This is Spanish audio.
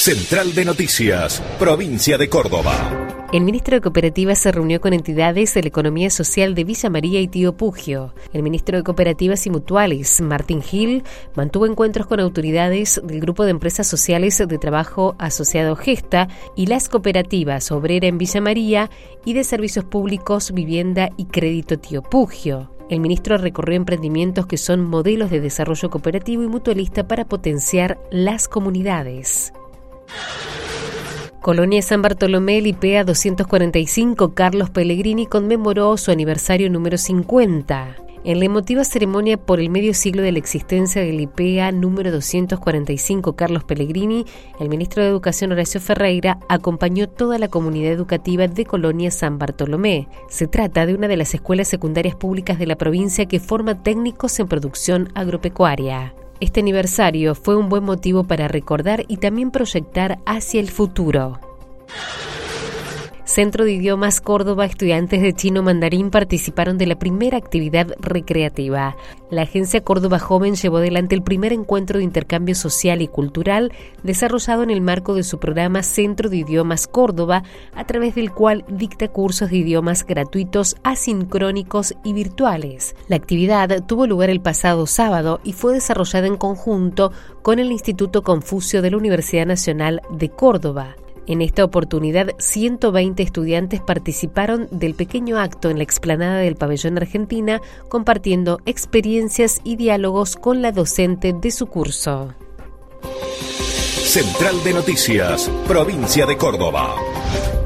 Central de Noticias, Provincia de Córdoba. El ministro de Cooperativas se reunió con entidades de la economía social de Villa María y Tío Pugio. El ministro de Cooperativas y Mutuales, Martín Gil, mantuvo encuentros con autoridades del Grupo de Empresas Sociales de Trabajo Asociado Gesta y las cooperativas Obrera en Villa María y de Servicios Públicos, Vivienda y Crédito Tío Pugio. El ministro recorrió emprendimientos que son modelos de desarrollo cooperativo y mutualista para potenciar las comunidades. Colonia San Bartolomé, el IPEA 245 Carlos Pellegrini conmemoró su aniversario número 50. En la emotiva ceremonia por el medio siglo de la existencia del IPEA número 245 Carlos Pellegrini, el ministro de Educación Horacio Ferreira acompañó toda la comunidad educativa de Colonia San Bartolomé. Se trata de una de las escuelas secundarias públicas de la provincia que forma técnicos en producción agropecuaria. Este aniversario fue un buen motivo para recordar y también proyectar hacia el futuro. Centro de Idiomas Córdoba, estudiantes de chino mandarín participaron de la primera actividad recreativa. La Agencia Córdoba Joven llevó adelante el primer encuentro de intercambio social y cultural desarrollado en el marco de su programa Centro de Idiomas Córdoba, a través del cual dicta cursos de idiomas gratuitos, asincrónicos y virtuales. La actividad tuvo lugar el pasado sábado y fue desarrollada en conjunto con el Instituto Confucio de la Universidad Nacional de Córdoba. En esta oportunidad, 120 estudiantes participaron del pequeño acto en la explanada del Pabellón Argentina, compartiendo experiencias y diálogos con la docente de su curso. Central de Noticias, Provincia de Córdoba.